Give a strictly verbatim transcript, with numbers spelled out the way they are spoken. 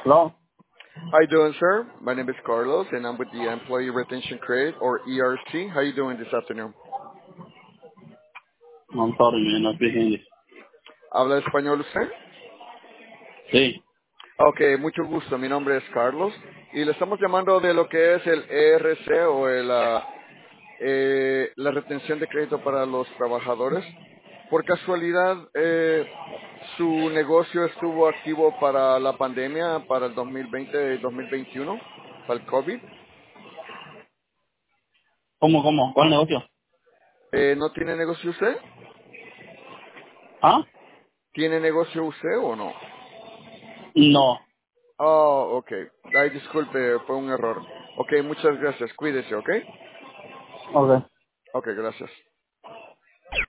Hello. How you doing, sir? My name is Carlos, and I'm with the Employee Retention Credit, or E R C. How you doing this afternoon? I'm sorry, man. I speak English. ¿Habla español usted? Sí. Ok, mucho gusto. Mi nombre es Carlos, y le estamos llamando de lo que es el E R C, o el, ah, eh, la retención de crédito para los trabajadores. Por casualidad, eh, ¿su negocio estuvo activo para la pandemia, para el dos mil veinte y dos mil veintiuno, para el COVID? ¿Cómo, cómo? ¿Cuál negocio? Eh, ¿No tiene negocio usted? ¿Ah? ¿Tiene negocio usted o no? No. Oh, ok. Ay, disculpe, fue un error. Ok, muchas gracias. Cuídese, ¿ok? Ok. Ok, gracias.